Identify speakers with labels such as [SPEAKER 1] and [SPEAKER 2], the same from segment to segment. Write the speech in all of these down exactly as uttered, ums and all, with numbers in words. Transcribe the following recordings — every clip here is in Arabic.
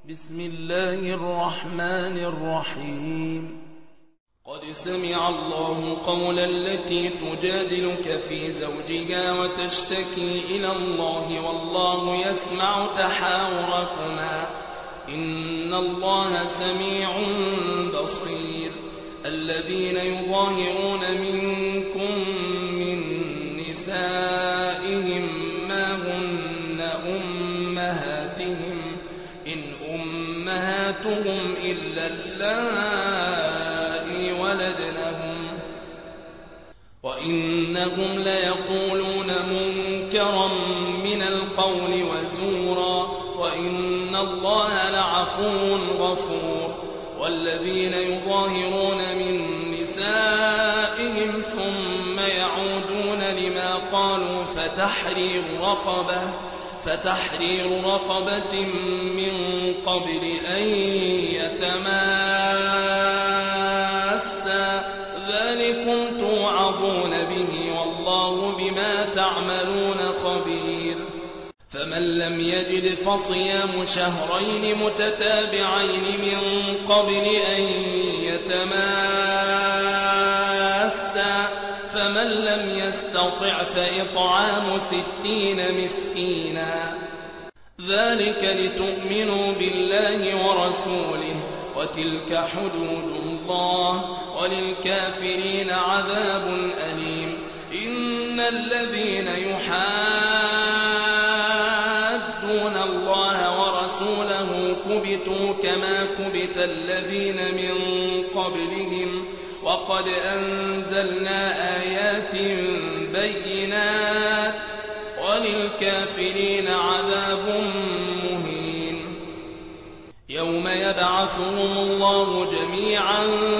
[SPEAKER 1] بسم الله الرحمن الرحيم قد سمع الله قول التي تجادلك في زوجها وتشتكي إلى الله والله يسمع تحاوركما إن الله سميع بصير الذين يظاهرون منكم من نسائهم ما هن أمهاتهم إن أمهاتهم إلا اللائي ولدنهم وإنهم ليقولون منكرا من القول وزورا وإن الله لعفو غفور والذين يظاهرون من نسائهم ثم يعودون لما قالوا فتحرير رقبة فتحرير رقبة من قبل أن يتماسا ذلكم توعظون به والله بما تعملون خبير فمن لم يجد فصيام شهرين متتابعين من قبل أن يتماسا فمن لم يستطع فإطعام ستين مسكينا ذلك لتؤمنوا بالله ورسوله وتلك حدود الله وللكافرين عذاب أليم إن الذين يحادون الله ورسوله كبتوا كما كبت الذين من قبلهم وقد أنزلنا آيات بينات وللكافرين عذاب مهين يوم يبعثهم الله جميعا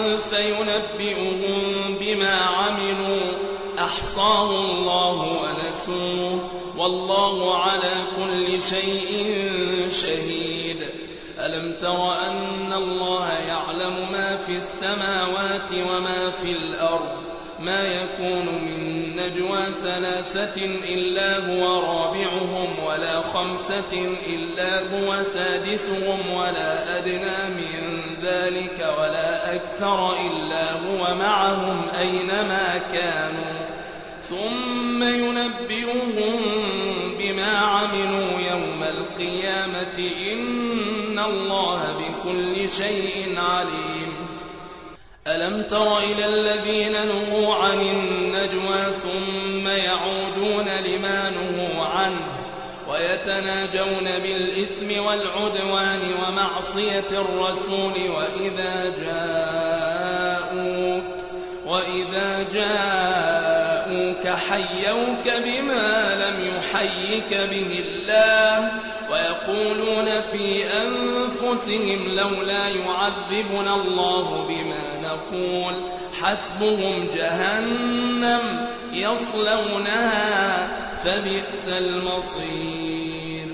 [SPEAKER 1] فينبئهم بما عملوا أحصاه الله ونسوه والله على كل شيء شهيد ألم تر أن الله يعلم ما في السماوات وما في الأرض ما يكون من نجوى ثلاثة إلا هو رابعهم ولا خمسة إلا هو سادسهم ولا أدنى من ذلك ولا أكثر إلا هو معهم أينما كانوا ثم ينبئهم بما عملوا يوم القيامة إن الله بكل شيء عليم ألم تر إلى الذين نهوا عن النجوى ثم يعودون لما نهوا عنه ويتناجون بالإثم والعدوان ومعصية الرسول وإذا جاءوك وإذا جاءوك حيوك بما لم يحيك به الله ويقولون في أنفسهم لولا يعذبنا الله بما نقول حسبهم جهنم يصلونها فبئس المصير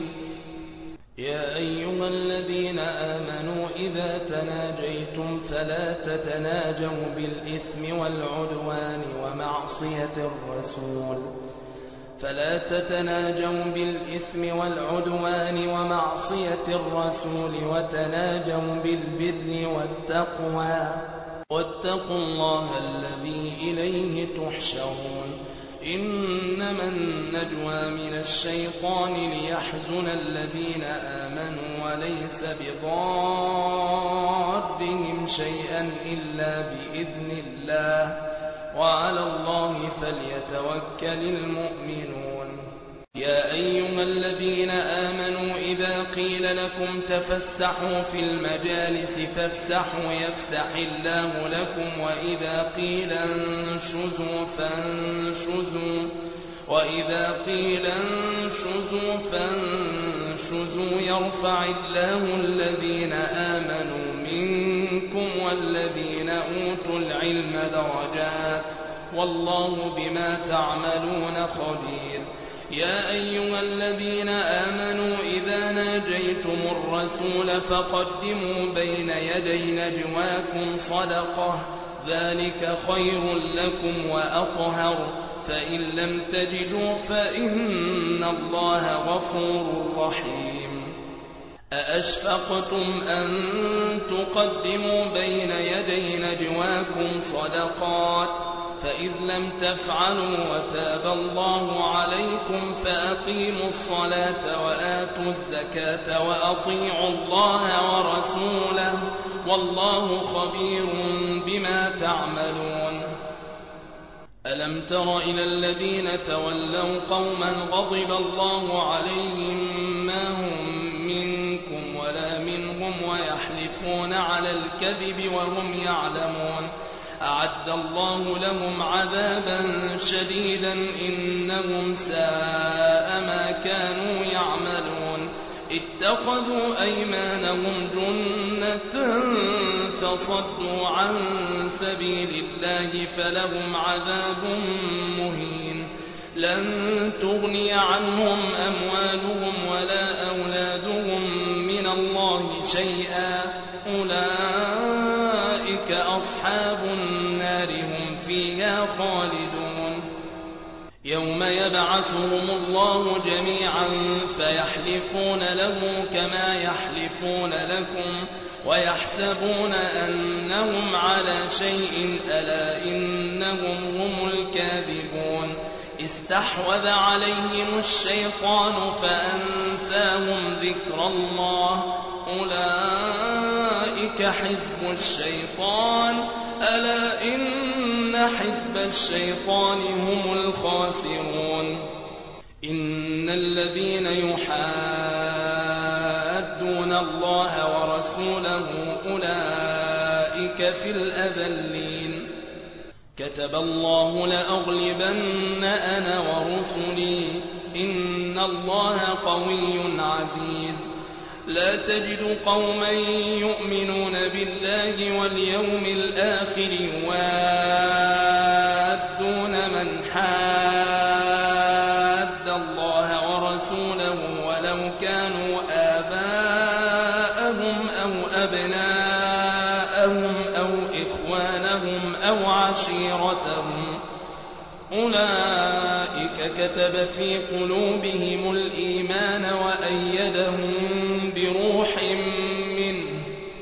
[SPEAKER 1] يا أيها الذين آمنوا إذا تناجيتم فلا تتناجوا بالإثم والعدوان ومعصية الرسول فلا تتناجوا بالإثم والعدوان ومعصية الرسول وتناجوا بالبر والتقوى واتقوا الله الذي إليه تحشرون إنما النجوى من الشيطان ليحزن الذين آمنوا وليس بضارهم شيئا إلا بإذن الله وعلى الله فليتوكل المؤمنون يا أيها الذين آمنوا إذا قيل لكم تفسحوا في المجالس فافسحوا يفسح الله لكم وإذا قيل انشزوا فانشزوا وإذا قيل انشزوا فانشزوا يرفع الله الذين آمنوا منكم والذين أوتوا العلم درجات والله بما تعملون خبير يا أيها الذين آمنوا إذا ناجيتم الرسول فقدموا بين يدي نجواكم صدقة ذلك خير لكم وأطهر فإن لم تجدوا فإن الله غفور رحيم أأشفقتم أن تقدموا بين يدي نجواكم صدقات فإذ لم تفعلوا وتاب الله عليكم فأقيموا الصلاة وآتوا الزكاة وأطيعوا الله ورسوله والله خبير بما تعملون. ألم تر إلى الذين تولوا قوما غضب الله عليهم ما هم منكم ولا منهم ويحلفون على الكذب وهم يعلمون أعد الله لهم عذابا شديدا إنهم ساء ما كانوا يعملون. اتخذوا أيمانهم جنة فصدوا عن سبيل الله فلهم عذاب مهين. لن تغني عنهم أموالهم ولا أولادهم من الله شيئا أولئك أصحاب النار هم فيها خالدون. يوم يبعثهم الله جميعا فيحلفون له كما يحلفون لكم ويحسبون أنهم على شيء ألا إنهم هم الكاذبون. استحوذ عليهم الشيطان فأنساهم ذكر الله أولئك حزب الشيطان ألا إن حزب الشيطان هم الخاسرون. إن الذين يحادون الله ورسوله أولئك في الأذلين. كتب الله لأغلبن أنا ورسلي إن الله قوي عزيز. لا تجد قوما يؤمنون بالله واليوم الآخر يوادون من حاد الله ورسوله ولو كانوا آباءهم أو أبناءهم أو إخوانهم أو عشيرتهم أولئك كتب في قلوبهم الإيمان وأيدهم بروح منه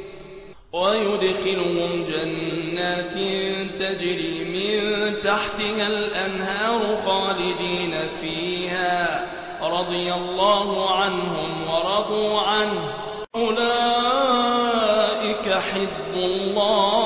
[SPEAKER 1] ويدخلهم جنات تجري من تحتها الأنهار خالدين فيها رضي الله عنهم ورضوا عنه أولئك حزب الله